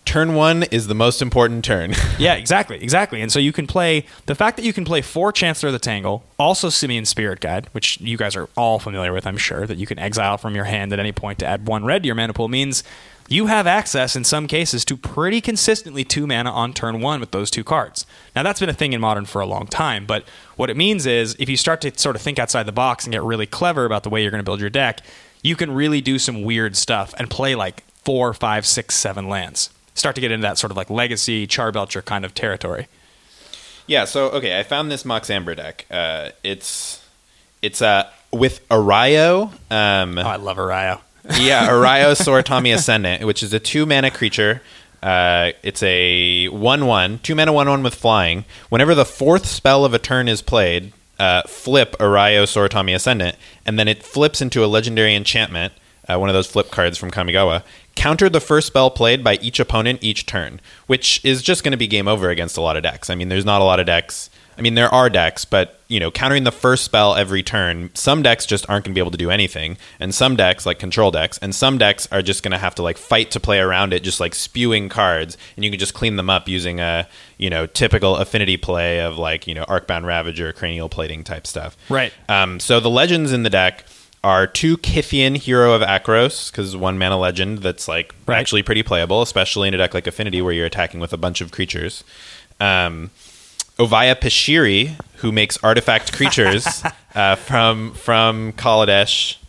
turn one is the most important turn. Yeah, exactly, exactly. And so you can play, the fact that you can play four Chancellor of the Tangle, also Simian Spirit Guide, which you guys are all familiar with, I'm sure, that you can exile from your hand at any point to add one red to your mana pool, means you have access, in some cases, to pretty consistently two mana on turn one with those two cards. Now, that's been a thing in Modern for a long time, but what it means is if you start to sort of think outside the box and get really clever about the way you're going to build your deck, you can really do some weird stuff and play like four, five, six, seven lands. Start to get into that sort of like Legacy, Charbelcher kind of territory. Yeah, so, okay, I found this Mox Amber deck. Uh, it's it's uh, with Arayo. Um, oh, I love Arayo. Yeah, Arayo Soratami Ascendant, which is a two-mana creature. Uh, it's a one one, two-mana one one with flying. Whenever the fourth spell of a turn is played, uh, flip Arayo Soratami Ascendant, and then it flips into a legendary enchantment, uh, one of those flip cards from Kamigawa. Counter the first spell played by each opponent each turn, which is just going to be game over against a lot of decks. I mean, there's not a lot of decks. I mean, there are decks, but, you know, countering the first spell every turn, some decks just aren't going to be able to do anything. And some decks, like control decks, and some decks are just going to have to, like, fight to play around it, just, like, spewing cards. And you can just clean them up using a, you know, typical affinity play of, like, you know, Arcbound Ravager, Cranial Plating type stuff. Right. Um, so the legends in the deck are two Kithian, Hero of Akros, because one mana legend that's, like, right. actually pretty playable, especially in a deck like Affinity where you're attacking with a bunch of creatures. Um... Ovaya Pashiri, who makes artifact creatures uh, from from Kaladesh.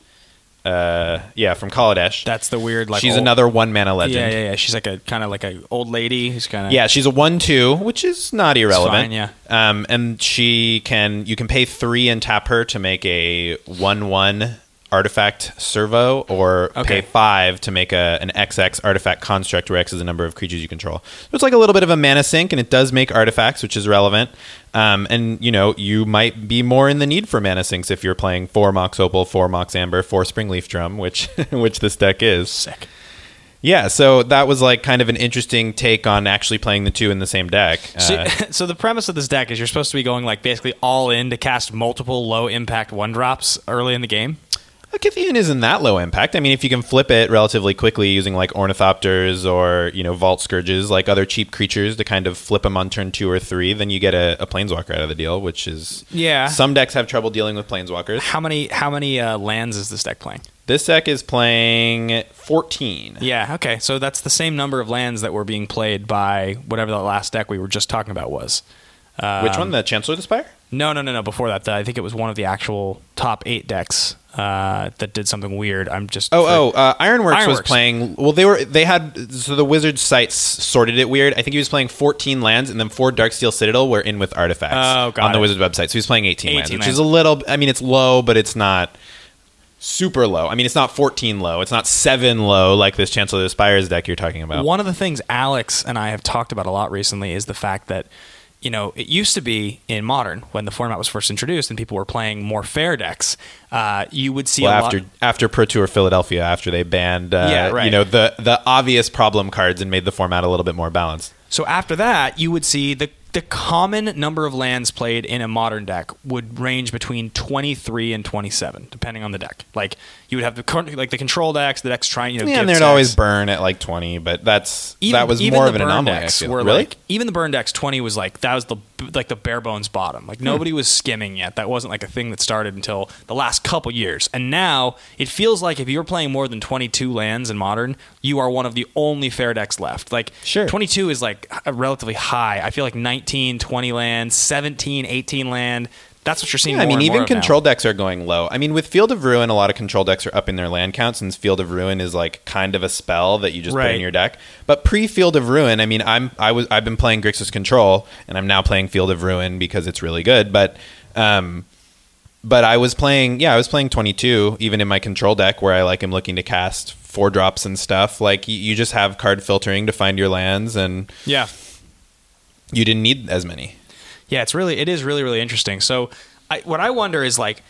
Uh, yeah, from Kaladesh. That's the weird, like, she's old, another one mana legend. Yeah, yeah, yeah. She's like a kind of like a old lady who's kind of yeah. She's a one two, which is not irrelevant. Fine, yeah. Um, and she can you can pay three and tap her to make a one one artifact servo, or okay. pay five to make a an X X artifact construct, where X is the number of creatures you control. So it's like a little bit of a mana sink, and it does make artifacts, which is relevant. Um, and, you know, you might be more in the need for mana sinks if you're playing four Mox Opal, four Mox Amber, four Springleaf Drum, which which this deck is. Sick. Yeah, so that was like kind of an interesting take on actually playing the two in the same deck. So, Uh, so the premise of this deck is you're supposed to be going like basically all in to cast multiple low impact one drops early in the game. A Kithian isn't that low impact. I mean, if you can flip it relatively quickly using like Ornithopters or, you know, Vault Scourges, like other cheap creatures to kind of flip them on turn two or three, then you get a, a Planeswalker out of the deal, which is... Yeah. Some decks have trouble dealing with Planeswalkers. How many how many uh, lands is this deck playing? This deck is playing fourteen. Yeah, okay. So that's the same number of lands that were being played by whatever the last deck we were just talking about was. Um, Which one? The Chancellor of the Spire? No, no, no, no. Before that, I think it was one of the actual top eight decks uh, that did something weird. I'm just oh for, oh uh, Ironworks, Ironworks was playing. Well, they were they had so the Wizards sites sorted it weird. I think he was playing fourteen lands, and then four Darksteel Citadel were in with artifacts oh, got on the it. Wizards website. So he's playing eighteen, eighteen lands, which lands. is a little. I mean, it's low, but it's not super low. I mean, it's not fourteen low. It's not seven low like this Chancellor of the Spires deck you're talking about. One of the things Alex and I have talked about a lot recently is the fact that, you know, it used to be in Modern, when the format was first introduced and people were playing more fair decks, uh, you would see well, a after lot... after Pro Tour Philadelphia, after they banned uh, Yeah, right. you know, the the obvious problem cards and made the format a little bit more balanced. So after that, you would see the the common number of lands played in a Modern deck would range between twenty-three and twenty-seven, depending on the deck. Like, you would have the con- like the control decks, the decks trying, you know, Yeah, and gift there'd always decks. burn at like twenty, but that's Even, that was even more the of an burn anomaly. I decks feel. were Really? like, even the burn decks, twenty was like, that was the like the bare bones bottom. Like, nobody was skimming yet. That wasn't like a thing that started until the last couple years. And now it feels like if you're playing more than twenty-two lands in Modern, you are one of the only fair decks left. Like, Sure. twenty-two is like a relatively high. I feel like nineteen, twenty land, seventeen, eighteen land. That's what you're seeing. Yeah, I more mean, and even more of control now. decks are going low. I mean, with Field of Ruin, a lot of control decks are upping their land count, since Field of Ruin is like kind of a spell that you just put Right. in your deck. But pre Field of Ruin, I mean, I'm I was I've been playing Grixis Control, and I'm now playing Field of Ruin because it's really good. But um, but I was playing, yeah, I was playing twenty-two even in my control deck, where I like am looking to cast four drops and stuff. Like you, you just have card filtering to find your lands, and Yeah. you didn't need as many. Yeah, it's really, it is really, really interesting. So, I, what I wonder is like,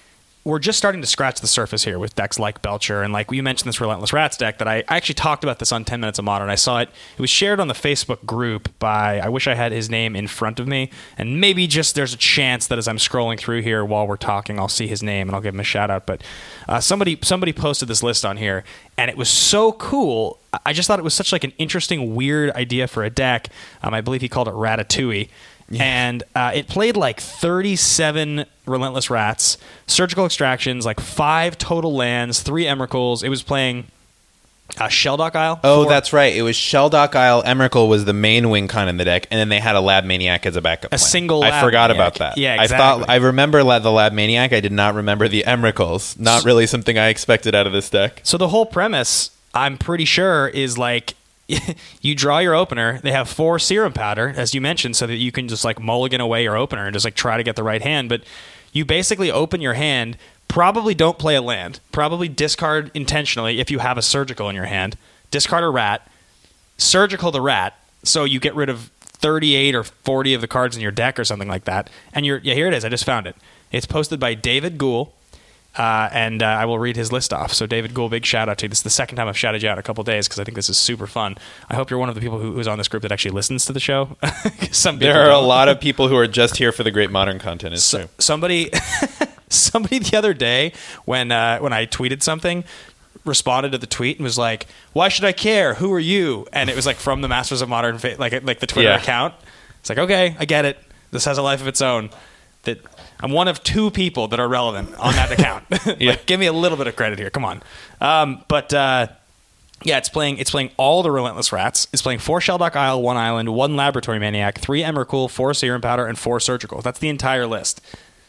we're just starting to scratch the surface here with decks like Belcher. And like you mentioned this Relentless Rats deck that I, I actually talked about this on ten minutes of Modern. I saw it. It was shared on the Facebook group by, I wish I had his name in front of me. And maybe just there's a chance that as I'm scrolling through here while we're talking, I'll see his name and I'll give him a shout out. But uh, somebody somebody posted this list on here and it was so cool. I just thought it was such like an interesting, weird idea for a deck. Um, I believe he called it Ratatouille. Yeah. And uh, it played like thirty-seven Relentless Rats, Surgical Extractions, like five total lands, three Emeralds. It was playing uh, Shelldock Isle. Oh, four. That's right. It was Shelldock Isle. Emrakul was the main win con in the deck, and then they had a Lab Maniac as a backup A plan. single I Lab forgot Maniac. about that. Yeah, I exactly. thought I remember la- the Lab Maniac. I did not remember the Emrakuls. Not really something I expected out of this deck. So the whole premise, I'm pretty sure, is like you draw your opener. They have four Serum Powder, as you mentioned, so that you can just like mulligan away your opener and just like try to get the right hand. But you basically open your hand, probably don't play a land, probably discard intentionally if you have a Surgical in your hand, discard a Rat, Surgical the Rat, so you get rid of thirty-eight or forty of the cards in your deck or something like that. And you're, yeah, here it is. I just found it. It's posted by David Gould. Uh, and uh, I will read his list off. So David Gould, big shout out to you. This is the second time I've shouted you out in a couple days because I think this is super fun. I hope you're one of the people who, who's on this group that actually listens to the show. Some There people are don't. a lot of people who are just here for the great Modern content. It's So, true. somebody, somebody the other day when uh, when I tweeted something, responded to the tweet and was like, "Why should I care? Who are you?" And it was like from the Masters of Modern, fa- like like the Twitter Yeah. account. It's like, okay, I get it. This has a life of its own. That I'm one of two people that are relevant on that account. like, Yeah. give me a little bit of credit here. Come on. Um, but uh, yeah, it's playing. It's playing all the Relentless Rats. It's playing four Shelldock Isle, one Island, one Laboratory Maniac, three Emrakul, four Serum Powder, and four Surgical. That's the entire list.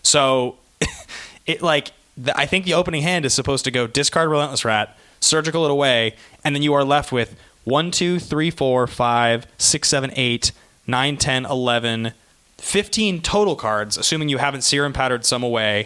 So it like the, I think the opening hand is supposed to go discard Relentless Rat, Surgical it away, and then you are left with one, two, three, four, five, six, seven, eight, nine, ten, eleven. fifteen total cards, assuming you haven't Serum Powdered some away.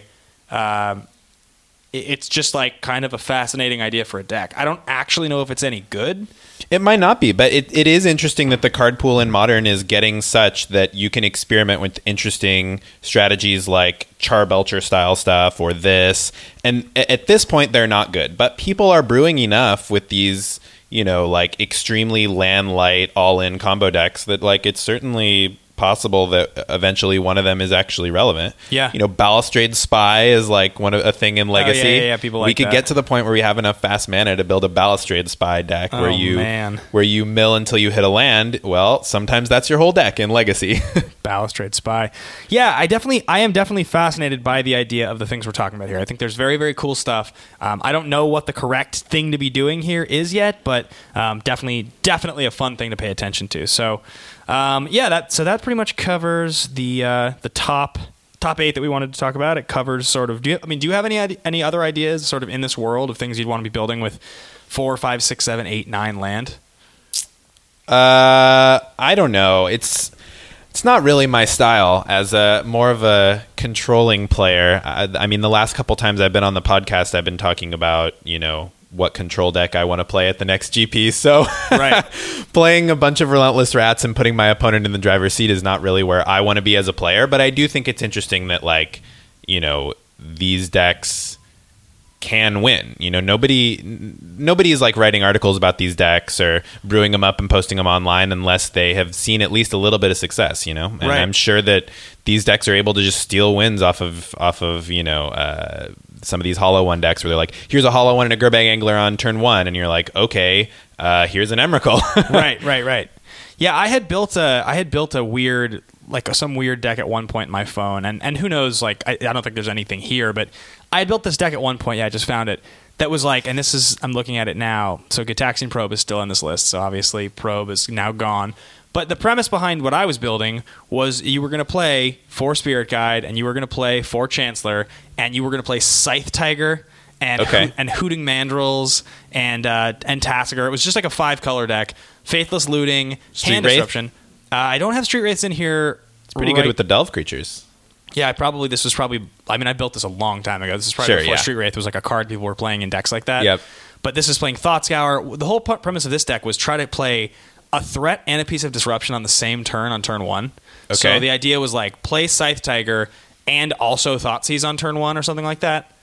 Um, it, it's just like kind of a fascinating idea for a deck. I don't actually know if it's any good. It might not be, but it, it is interesting that the card pool in Modern is getting such that you can experiment with interesting strategies like Char Belcher style stuff or this. And a- at this point, they're not good. But people are brewing enough with these, you know, like extremely land light, all in combo decks that like it's certainly possible that eventually one of them is actually relevant. Yeah. You know, Balustrade Spy is like one of a thing in Legacy. yeah, yeah, yeah, people we like could that. get to the point where we have enough fast mana to build a Balustrade Spy deck where Oh, you man. where you mill until you hit a land. Well, sometimes that's your whole deck in Legacy. Balustrade Spy. Yeah, I definitely, I am definitely fascinated by the idea of the things we're talking about here. I think there's very, very cool stuff. Um, I don't know what the correct thing to be doing here is yet, but um, definitely, definitely a fun thing to pay attention to. So, um, yeah, that so that pretty much covers the uh, the top top eight that we wanted to talk about. It covers sort of. Do you, I mean, do you have any ide- any other ideas, sort of in this world of things you'd want to be building with four, five, six, seven, eight, nine land? uh, I don't know. It's it's not really my style as a more of a controlling player. I, I mean, the last couple times I've been on the podcast, I've been talking about, you know, what control deck I want to play at the next G P. So Right. playing a bunch of Relentless Rats and putting my opponent in the driver's seat is not really where I want to be as a player. But I do think it's interesting that, like, you know, these decks can win. You know, nobody n- nobody is like writing articles about these decks or brewing them up and posting them online unless they have seen at least a little bit of success, you know. And Right. I'm sure that these decks are able to just steal wins off of off of, you know, uh, some of these hollow one decks where they're like, here's a hollow one and a Gerbang Angler on turn one, and you're like, okay, uh, here's an Emrakul. right, right, right. Yeah, I had built a I had built a weird like some weird deck at one point in my phone, and and who knows, like I, I don't think there's anything here, but I had built this deck at one point. Yeah, I just found it. That was like, and this is I'm looking at it now. So Gitaxian Probe is still in this list. So obviously Probe is now gone. But the premise behind what I was building was you were going to play four Spirit Guide, and you were going to play four Chancellor, and you were going to play Scythe Tiger and Okay. Ho- and Hooting Mandrills and uh, and Tassiger. It was just like a five color deck. Faithless Looting, Street Hand Wraith? Disruption. Uh, I don't have Street Wraiths in here. It's pretty right- good with the Delve creatures. Yeah, I probably this was probably. I mean, I built this a long time ago. This is probably Sure, before yeah. Street Wraith was like a card people were playing in decks like that. Yep. But this is playing Thought Scour. The whole pu- premise of this deck was try to play a threat and a piece of disruption on the same turn on turn one. So Okay. the idea was like play Scythe Tiger and also Thoughtseize on turn one or something like that.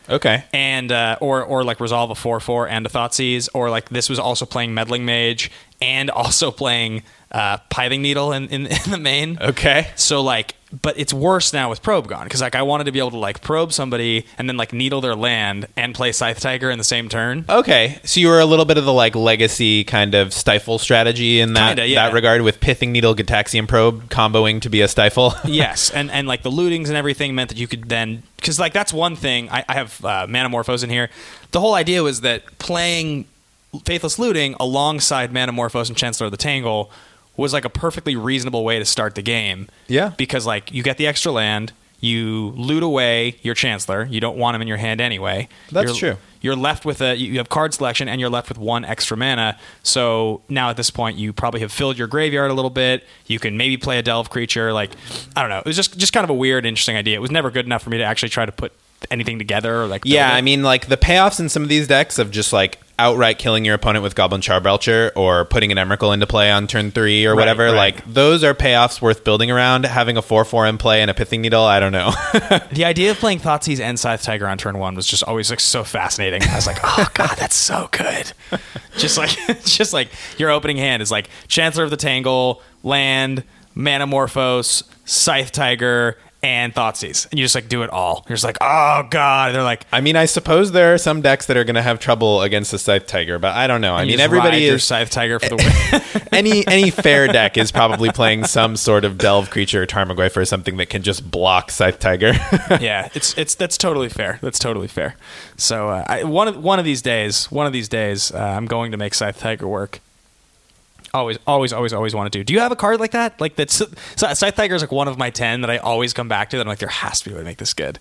Okay. And uh, or or like resolve a four four and a Thoughtseize, or like this was also playing Meddling Mage and also playing uh, Pithing Needle in, in, in the main. Okay. So like, but it's worse now with Probe gone, because like I wanted to be able to like probe somebody and then like needle their land and play Scythe Tiger in the same turn. Okay, so you were a little bit of the like legacy kind of stifle strategy in that Kinda, yeah. that regard, with Pithing Needle, Gitaxian Probe comboing to be a stifle. Yes, and and like the lootings and everything meant that you could then, because like that's one thing. I, I have uh, Manamorphose in here. The whole idea was that playing Faithless Looting alongside Manamorphose and Chancellor of the Tangle was like a perfectly reasonable way to start the game. Yeah. Because like you get the extra land, you loot away your Chancellor. You don't want him in your hand anyway. That's you're, true. You're left with a you have card selection, and you're left with one extra mana. So now at this point, you probably have filled your graveyard a little bit. You can maybe play a Delve creature. Like I don't know. It was just just kind of a weird, interesting idea. It was never good enough for me to actually try to put anything together or like build Yeah, it. I mean, like the payoffs in some of these decks of just like outright killing your opponent with Goblin Charbelcher or putting an Emrakul into play on turn three or Right, whatever, right. like those are payoffs worth building around. Having a four four in play and a Pithing Needle, I don't know. The idea of playing Thoughtseize and Scythe Tiger on turn one was just always like so fascinating. I was like, oh god, that's so good. Just like, just like your opening hand is like Chancellor of the Tangle, land, Manamorphose, Scythe Tiger, and Thoughtseize, and you just like do it all. You're just like, oh god. And they're like, I mean, I suppose there are some decks that are going to have trouble against the Scythe Tiger, but I don't know. I you mean, just everybody ride your is Scythe Tiger for the win. any any fair deck is probably playing some sort of Delve creature or Tarmogoyf or something that can just block Scythe Tiger. Yeah, it's it's that's totally fair. That's totally fair. So uh, I, one of one of these days, one of these days, uh, I'm going to make Scythe Tiger work. Always, always, always, always want to do. Do you have a card like that? Like that's so Scythe Tiger is like one of my ten that I always come back to. That I'm like, there has to be a way to make this good.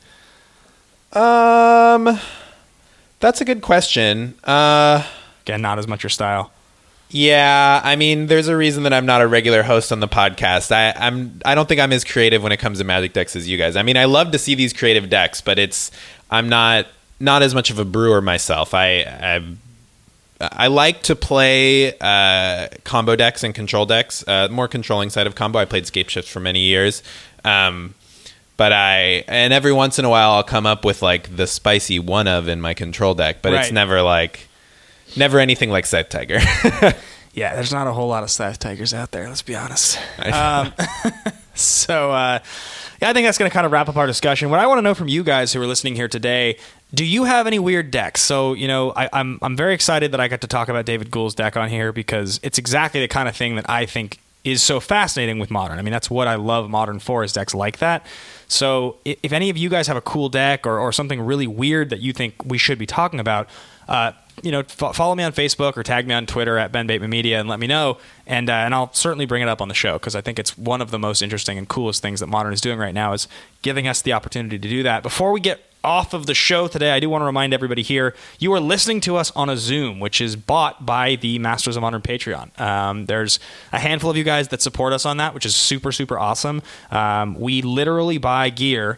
Um, that's a good question. Uh, Again, not as much your style. yeah, I mean, there's a reason that I'm not a regular host on the podcast. I, I'm, I don't think I'm as creative when it comes to Magic decks as you guys. I mean, I love to see these creative decks, but it's, I'm not, not as much of a brewer myself. I, I, I like to play uh, combo decks and control decks. Uh, more controlling side of combo. I played Scape Shift for many years. Um, But I, and every once in a while I'll come up with like the spicy one of in my control deck, but Right. it's never like, never anything like Scythe Tiger. Yeah, there's not a whole lot of Scythe Tigers out there. Let's be honest. Um, so, uh, yeah, I think that's going to kind of wrap up our discussion. What I want to know from you guys who are listening here today, do you have any weird decks? So, you know, I, I'm I'm very excited that I got to talk about David Gould's deck on here because it's exactly the kind of thing that I think is so fascinating with Modern. I mean, that's what I love Modern for, is decks like that. So i- if any of you guys have a cool deck or, or something really weird that you think we should be talking about, uh, you know, f- follow me on Facebook or tag me on Twitter at Ben Bateman Media and let me know, and uh, and I'll certainly bring it up on the show because I think it's one of the most interesting and coolest things that Modern is doing right now is giving us the opportunity to do that. Before we get off of the show today, I do want to remind everybody here, you are listening to us on a Zoom, which is bought by the Masters of Modern Patreon. Um, there's a handful of you guys that support us on that, which is super, super awesome. Um, we literally buy gear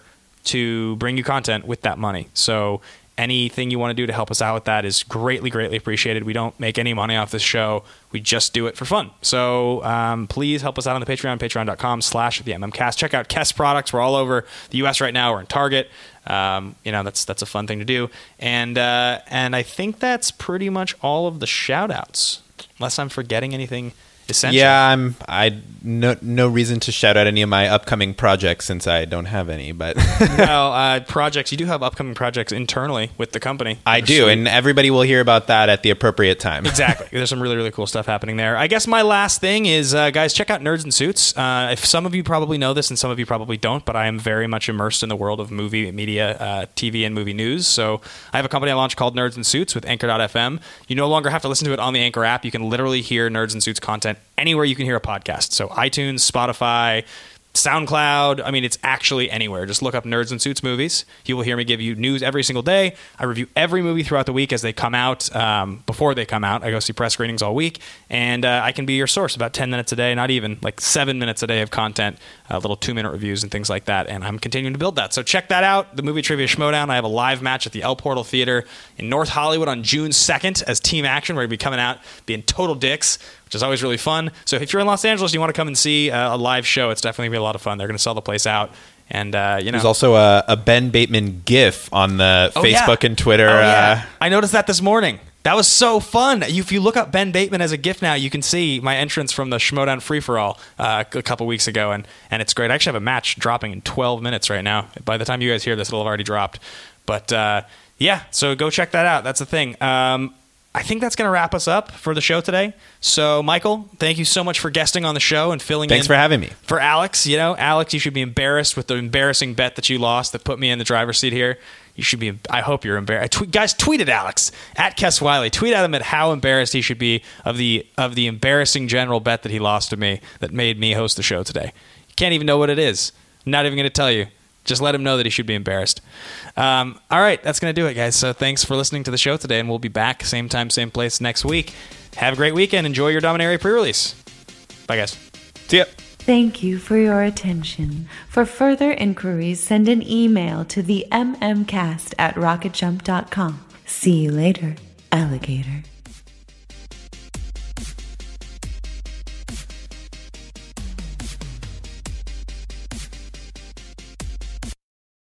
to bring you content with that money. So anything you want to do to help us out with that is greatly, greatly appreciated. We don't make any money off this show. We just do it for fun. So um, please help us out on the Patreon, patreon.com slash the MMCast. Check out Kess products. We're all over the U S right now. We're in Target. Um, you know, that's that's a fun thing to do. And uh, and I think that's pretty much all of the shout outs, unless I'm forgetting anything essential. Yeah, I'm. I no no reason to shout out any of my upcoming projects since I don't have any. But Now, uh, projects, you do have upcoming projects internally with the company. I They're do, sweet. and everybody will hear about that at the appropriate time. Exactly. There's some really, really cool stuff happening there. I guess my last thing is, uh, guys, check out Nerds in Suits. Uh, if some of you probably know this and some of you probably don't, but I am very much immersed in the world of movie, media, uh, T V, and movie news. So I have a company I launched called Nerds in Suits with Anchor dot f m. You no longer have to listen to it on the Anchor app. You can literally hear Nerds in Suits content anywhere you can hear a podcast. So iTunes, Spotify, SoundCloud. I mean, it's actually anywhere. Just look up Nerds in Suits movies. You will hear me give you news every single day. I review every movie throughout the week as they come out. Um, before they come out, I go see press screenings all week, and uh, I can be your source about ten minutes a day, not even like seven minutes a day of content, uh, little two-minute reviews and things like that. And I'm continuing to build that. So check that out. The Movie Trivia Schmodown. I have a live match at the El Portal Theater in North Hollywood on June second as Team Action. We're going to be coming out being total dicks, which is always really fun. So if you're in Los Angeles and you want to come and see uh, a live show, it's definitely going to be a lot of fun. They're going to sell the place out, And uh, you know, there's also a, a Ben Bateman GIF on the oh, Facebook yeah. and Twitter. Oh, yeah. uh, I noticed that this morning. That was so fun. If you look up Ben Bateman as a GIF now, you can see my entrance from the Schmodown Free for All uh, a couple weeks ago, and and it's great. I actually have a match dropping in twelve minutes right now. By the time you guys hear this, it'll have already dropped. But uh, yeah, so go check that out. That's the thing. Um, I think that's going to wrap us up for the show today. So, Michael, thank you so much for guesting on the show and filling Thanks in. for having me. For Alex, you know, Alex, you should be embarrassed with the embarrassing bet that you lost that put me in the driver's seat here. You should be. I hope you're embarrassed. Tweet, guys, tweet at Alex at Kess Wiley. Tweet at him at how embarrassed he should be of the of the embarrassing general bet that he lost to me that made me host the show today. You can't even know what it is. I'm not even going to tell you. Just let him know that he should be embarrassed. Um, all right, that's going to do it, guys. So thanks for listening to the show today, and we'll be back same time, same place next week. Have a great weekend. Enjoy your Dominaria pre-release. Bye, guys. See ya. Thank you for your attention. For further inquiries, send an email to the mmcast at rocketjump dot com. See you later, alligator.